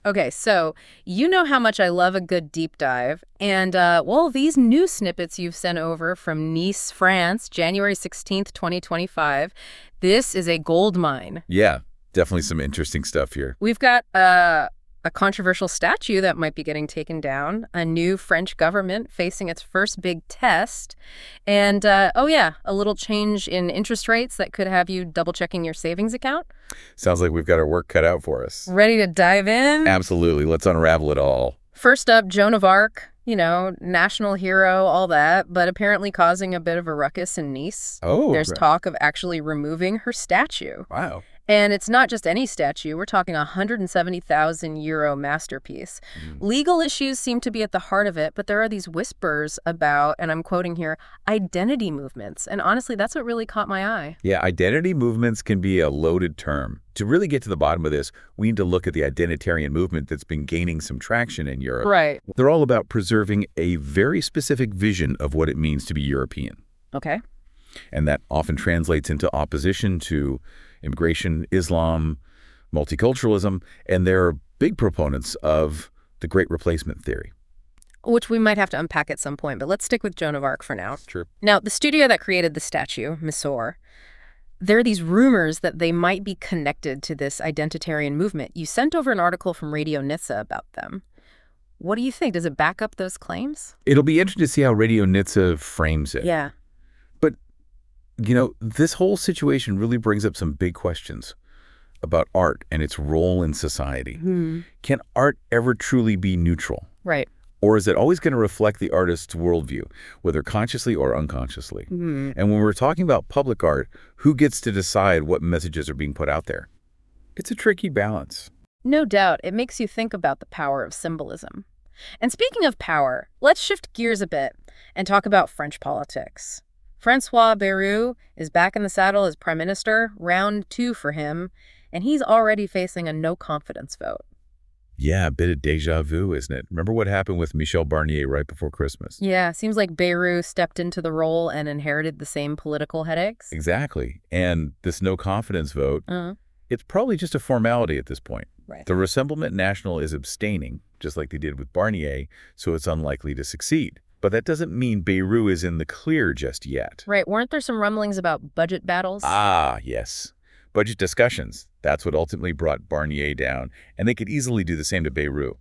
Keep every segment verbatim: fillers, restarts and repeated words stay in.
Okay, so you know how much I love a good deep dive. And, uh, well, these new snippets you've sent over from Nice, France, January sixteenth, twenty twenty-five, this is a gold mine. Yeah, definitely some interesting stuff here. We've got uh, a controversial statue that might be getting taken down, a new French government facing its first big test, and, uh, oh yeah, a little change in interest rates that could have you double-checking your savings account. Sounds like we've got our work cut out for us. Ready to dive in? Absolutely. Let's unravel it all. First up, Joan of Arc, you know, national hero, all that, but apparently causing a bit of a ruckus in Nice. Oh, There's right. talk of actually removing her statue. Wow. And it's not just any statue. We're talking a one hundred seventy thousand euro masterpiece. Mm. Legal issues seem to be at the heart of it, but there are these whispers about, and I'm quoting here, identity movements. And honestly, that's what really caught my eye. Yeah, identity movements can be a loaded term. To really get to the bottom of this, we need to look at the identitarian movement that's been gaining some traction in Europe. Right. They're all about preserving a very specific vision of what it means to be European. Okay. And that often translates into opposition to immigration, Islam, multiculturalism, and they're big proponents of the Great Replacement theory. Which we might have to unpack at some point, but let's stick with Joan of Arc for now. Sure. Now, the studio that created the statue, Missor, there are these rumors that they might be connected to this identitarian movement. You sent over an article from Radio Nizza about them. What do you think? Does it back up those claims? It'll be interesting to see how Radio Nizza frames it. Yeah. But, you know, this whole situation really brings up some big questions about art and its role in society. Hmm. Can art ever truly be neutral? Right. Or is it always going to reflect the artist's worldview, whether consciously or unconsciously? Hmm. And when we're talking about public art, who gets to decide what messages are being put out there? It's a tricky balance. No doubt. It makes you think about the power of symbolism. And speaking of power, let's shift gears a bit and talk about French politics. Francois Bayrou is back in the saddle as prime minister, round two for him, and he's already facing a no-confidence vote. Yeah, a bit of deja vu, isn't it? Remember what happened with Michel Barnier right before Christmas? Yeah, seems like Bayrou stepped into the role and inherited the same political headaches. Exactly. And this no-confidence vote, Uh, it's probably just a formality at this point. right. The Rassemblement National is abstaining, just like they did with Barnier, so it's unlikely to succeed. But that doesn't mean Bayrou is in the clear just yet. Right, weren't there some rumblings about budget battles? Ah, yes. Budget discussions. That's what ultimately brought Barnier down, and they could easily do the same to Bayrou.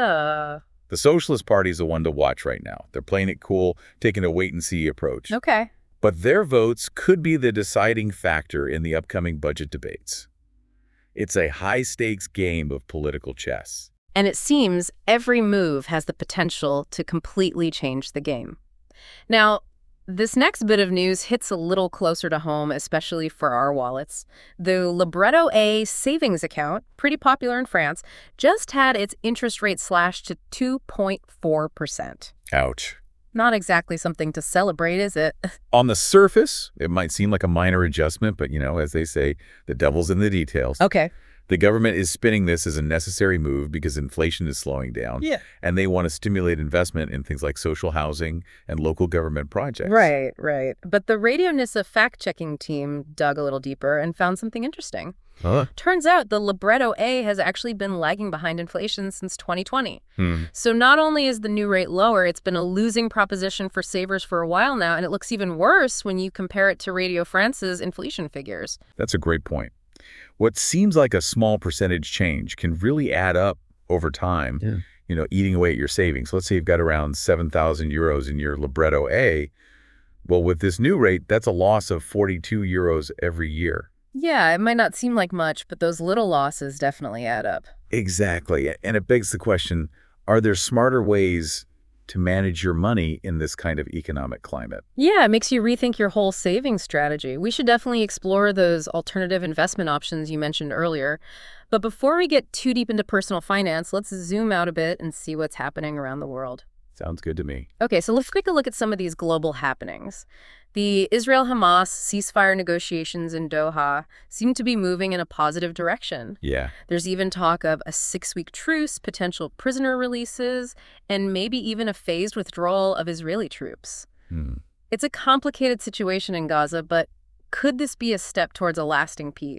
Uh, The Socialist Party is the one to watch right now. They're playing it cool, taking a wait-and-see approach. okay. But their votes could be the deciding factor in the upcoming budget debates. It's a high-stakes game of political chess. And it seems every move has the potential to completely change the game. Now, this next bit of news hits a little closer to home, especially for our wallets. The Libretto A savings account, pretty popular in France, just had its interest rate slashed to two point four percent. Ouch. Not exactly something to celebrate, is it? On the surface, it might seem like a minor adjustment, but, you know, as they say, the devil's in the details. Okay. The government is spinning this as a necessary move because inflation is slowing down. Yeah. And they want to stimulate investment in things like social housing and local government projects. Right, right. But the Radio Nizza fact-checking team dug a little deeper and found something interesting. Huh? Turns out the Libretto A has actually been lagging behind inflation since twenty twenty. Hmm. So not only is the new rate lower, it's been a losing proposition for savers for a while now, and it looks even worse when you compare it to Radio France's inflation figures. That's a great point. What seems like a small percentage change can really add up over time, Yeah. you know, eating away at your savings. Let's say you've got around seven thousand euros in your Libretto A. Well, with this new rate, that's a loss of forty-two euros every year. Yeah, it might not seem like much, but those little losses definitely add up. Exactly. And it begs the question, are there smarter ways to manage your money in this kind of economic climate? Yeah, it makes you rethink your whole savings strategy. We should definitely explore those alternative investment options you mentioned earlier. But before we get too deep into personal finance, let's zoom out a bit and see what's happening around the world. Sounds good to me. Okay, so let's take a look at some of these global happenings. The Israel-Hamas ceasefire negotiations in Doha seem to be moving in a positive direction. Yeah. There's even talk of a six-week truce, potential prisoner releases, and maybe even a phased withdrawal of Israeli troops. Hmm. It's a complicated situation in Gaza, but could this be a step towards a lasting peace?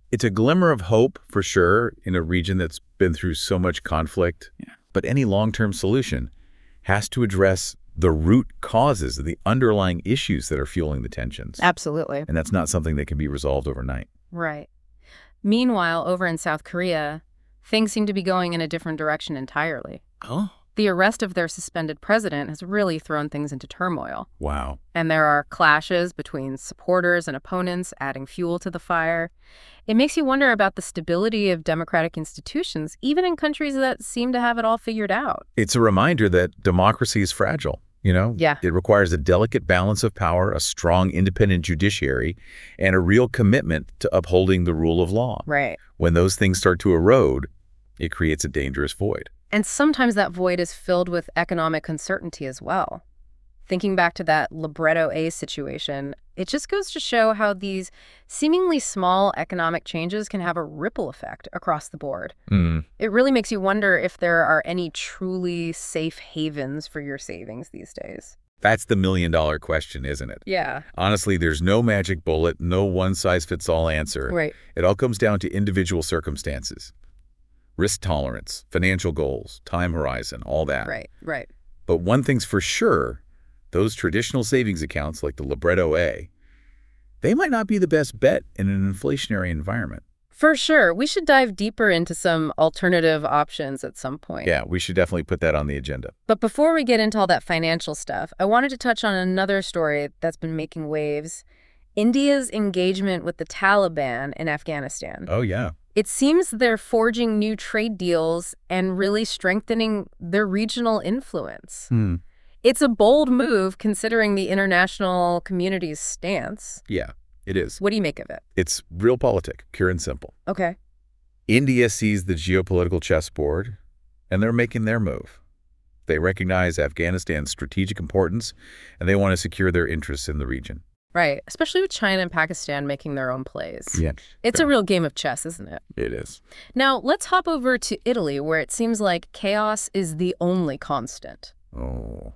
It's a glimmer of hope, for sure, in a region that's been through so much conflict. Yeah. But any long-term solution has to address the root causes, the underlying issues that are fueling the tensions. Absolutely. And that's not something that can be resolved overnight. Right. Meanwhile, over in South Korea, things seem to be going in a different direction entirely. Oh? The arrest of their suspended president has really thrown things into turmoil. Wow. And there are clashes between supporters and opponents, adding fuel to the fire. It makes you wonder about the stability of democratic institutions, even in countries that seem to have it all figured out. It's a reminder that democracy is fragile, you know? Yeah. It requires a delicate balance of power, a strong independent judiciary, and a real commitment to upholding the rule of law. Right. When those things start to erode, it creates a dangerous void. And sometimes that void is filled with economic uncertainty as well. Thinking back to that Libretto A situation, it just goes to show how these seemingly small economic changes can have a ripple effect across the board. Mm. It really makes you wonder if there are any truly safe havens for your savings these days. That's the million-dollar question, isn't it? Yeah. Honestly, there's no magic bullet, no one-size-fits-all answer. Right. It all comes down to individual circumstances. Risk tolerance, financial goals, time horizon, all that. Right, right. But one thing's for sure, those traditional savings accounts like the Libretto A, they might not be the best bet in an inflationary environment. For sure. We should dive deeper into some alternative options at some point. Yeah, we should definitely put that on the agenda. But before we get into all that financial stuff, I wanted to touch on another story that's been making waves. India's engagement with the Taliban in Afghanistan. Oh, yeah. It seems they're forging new trade deals and really strengthening their regional influence. Hmm. It's a bold move considering the international community's stance. Yeah, it is. What do you make of it? It's realpolitik, pure and simple. Okay. India sees the geopolitical chessboard, and they're making their move. They recognize Afghanistan's strategic importance, and they want to secure their interests in the region. Right, especially with China and Pakistan making their own plays. Yeah. It's a real game of chess, isn't it? It is. Now, let's hop over to Italy, where it seems like chaos is the only constant. Oh.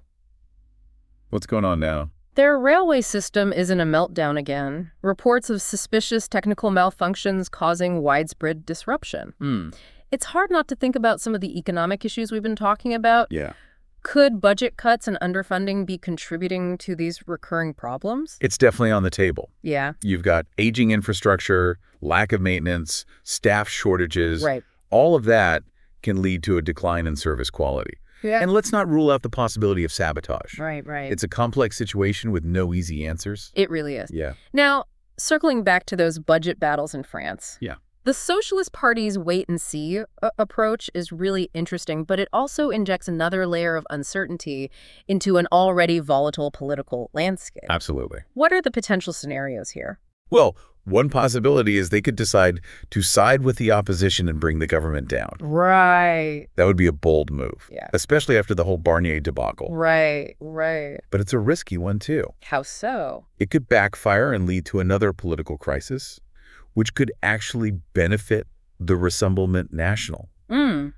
What's going on now? Their railway system is in a meltdown again. Reports of suspicious technical malfunctions causing widespread disruption. Hmm. It's hard not to think about some of the economic issues we've been talking about. Yeah. Could budget cuts and underfunding be contributing to these recurring problems? It's definitely on the table. Yeah. You've got aging infrastructure, lack of maintenance, staff shortages. Right. All of that can lead to a decline in service quality. Yeah. And let's not rule out the possibility of sabotage. Right, right. It's a complex situation with no easy answers. It really is. Yeah. Now, circling back to those budget battles in France. Yeah. The Socialist Party's wait-and-see uh, approach is really interesting, but it also injects another layer of uncertainty into an already volatile political landscape. Absolutely. What are the potential scenarios here? Well, one possibility is they could decide to side with the opposition and bring the government down. Right. That would be a bold move, Yeah. especially after the whole Barnier debacle. Right, right. But it's a risky one, too. How so? It could backfire and lead to another political crisis, which could actually benefit the Rassemblement National. Mm.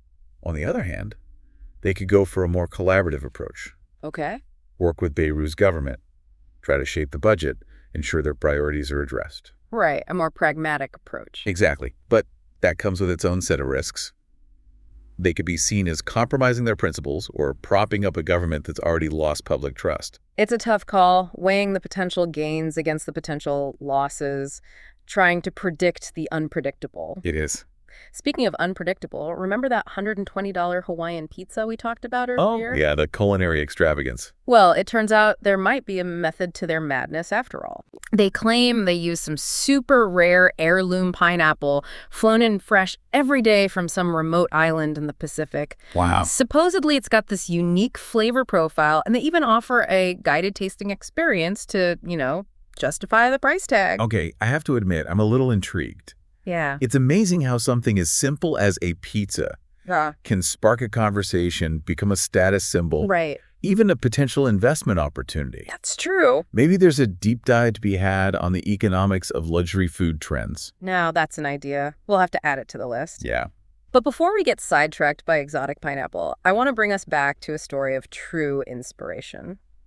On the other hand, they could go for a more collaborative approach. Okay. Work with Beirut's government, try to shape the budget, ensure their priorities are addressed. Right, a more pragmatic approach. Exactly. But that comes with its own set of risks. They could be seen as compromising their principles or propping up a government that's already lost public trust. It's a tough call, weighing the potential gains against the potential losses, trying to predict the unpredictable. It is. Speaking of unpredictable, remember that one hundred twenty dollar Hawaiian pizza we talked about earlier? Oh, yeah, the culinary extravagance. Well, it turns out there might be a method to their madness after all. They claim they use some super rare heirloom pineapple flown in fresh every day from some remote island in the Pacific. Wow. Supposedly, it's got this unique flavor profile, and they even offer a guided tasting experience to, you know, justify the price tag. Okay, I have to admit, I'm a little intrigued. Yeah. It's amazing how something as simple as a pizza Yeah. can spark a conversation, become a status symbol, Right. even a potential investment opportunity. That's true. Maybe there's a deep dive to be had on the economics of luxury food trends. Now, that's an idea. We'll have to add it to the list. Yeah. But before we get sidetracked by exotic pineapple, I want to bring us back to a story of true inspiration.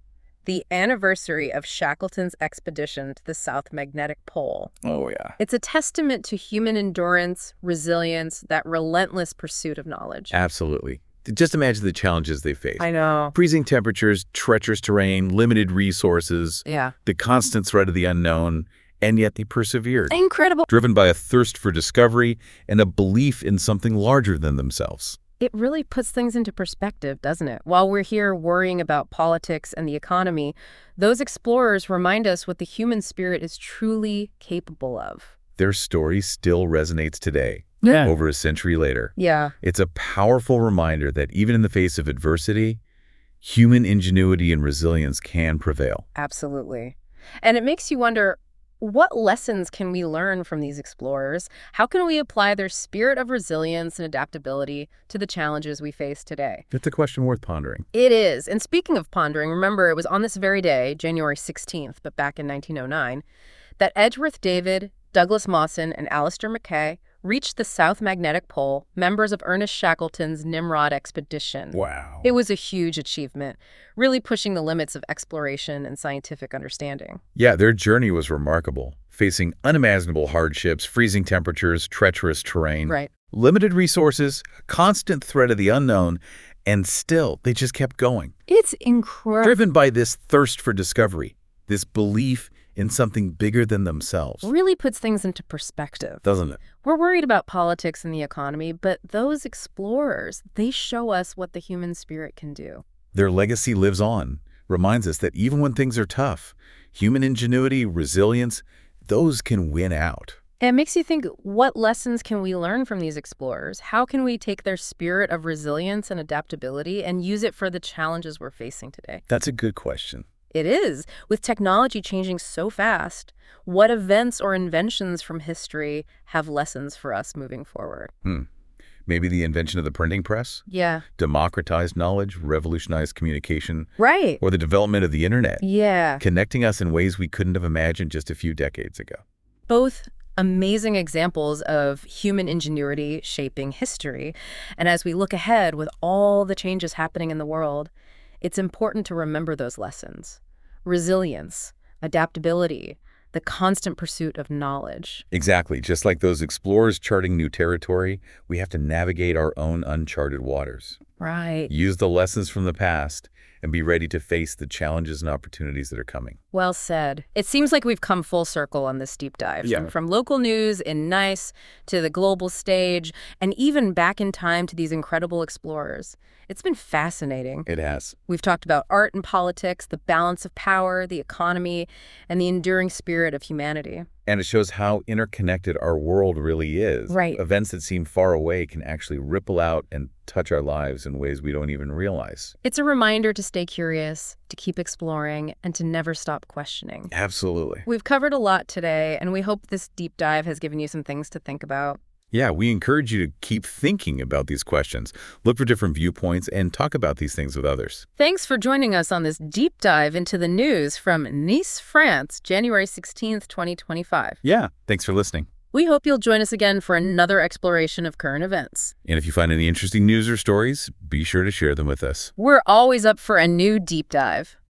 the anniversary of Shackleton's expedition to the South Magnetic Pole. Oh, yeah. It's a testament to human endurance, resilience, that relentless pursuit of knowledge. Absolutely. Just imagine the challenges they faced. I know. Freezing temperatures, treacherous terrain, limited resources, Yeah. the constant threat of the unknown, and yet they persevered. Incredible. Driven by a thirst for discovery and a belief in something larger than themselves. It really puts things into perspective, doesn't it? While we're here worrying about politics and the economy, those explorers remind us what the human spirit is truly capable of. Their story still resonates today, Yeah. over a century later. Yeah. It's a powerful reminder that even in the face of adversity, human ingenuity and resilience can prevail. Absolutely. And it makes you wonder, what lessons can we learn from these explorers? How can we apply their spirit of resilience and adaptability to the challenges we face today? It's a question worth pondering. It is. And speaking of pondering, remember, it was on this very day, January sixteenth, but back in nineteen oh nine, that Edgeworth David, Douglas Mawson, and Alistair Mackay reached the South Magnetic Pole, members of Ernest Shackleton's Nimrod expedition. Wow. It was a huge achievement, really pushing the limits of exploration and scientific understanding. Yeah, their journey was remarkable, facing unimaginable hardships, freezing temperatures, treacherous terrain, Right. limited resources, constant threat of the unknown, and still they just kept going. It's incredible. Driven by this thirst for discovery, this belief in something bigger than themselves. Really puts things into perspective. Doesn't it? We're worried about politics and the economy, but those explorers, they show us what the human spirit can do. Their legacy lives on, reminds us that even when things are tough, human ingenuity, resilience, those can win out. And it makes you think, what lessons can we learn from these explorers? How can we take their spirit of resilience and adaptability and use it for the challenges we're facing today? That's a good question. It is. With technology changing so fast, what events or inventions from history have lessons for us moving forward? Hmm. Maybe the invention of the printing press? Yeah. Democratized knowledge, revolutionized communication, Right. or the development of the internet, Yeah. connecting us in ways we couldn't have imagined just a few decades ago. Both amazing examples of human ingenuity shaping history. And as we look ahead with all the changes happening in the world, it's important to remember those lessons. Resilience, adaptability, the constant pursuit of knowledge. Exactly. Just like those explorers charting new territory, we have to navigate our own uncharted waters. Right. Use the lessons from the past and be ready to face the challenges and opportunities that are coming. Well said. It seems like we've come full circle on this deep dive. Yeah. From, from local news in NICE to the global stage, and even back in time to these incredible explorers. It's been fascinating. It has. We've talked about art and politics, the balance of power, the economy, and the enduring spirit of humanity. And it shows how interconnected our world really is. Right. Events that seem far away can actually ripple out and touch our lives in ways we don't even realize. It's a reminder to stay curious, to keep exploring, and to never stop questioning. Absolutely. We've covered a lot today, and we hope this deep dive has given you some things to think about. Yeah, we encourage you to keep thinking about these questions, look for different viewpoints, and talk about these things with others. Thanks for joining us on this deep dive into the news from Nice, France, January sixteenth, twenty twenty-five. Yeah, thanks for listening. We hope you'll join us again for another exploration of current events. And if you find any interesting news or stories, be sure to share them with us. We're always up for a new deep dive.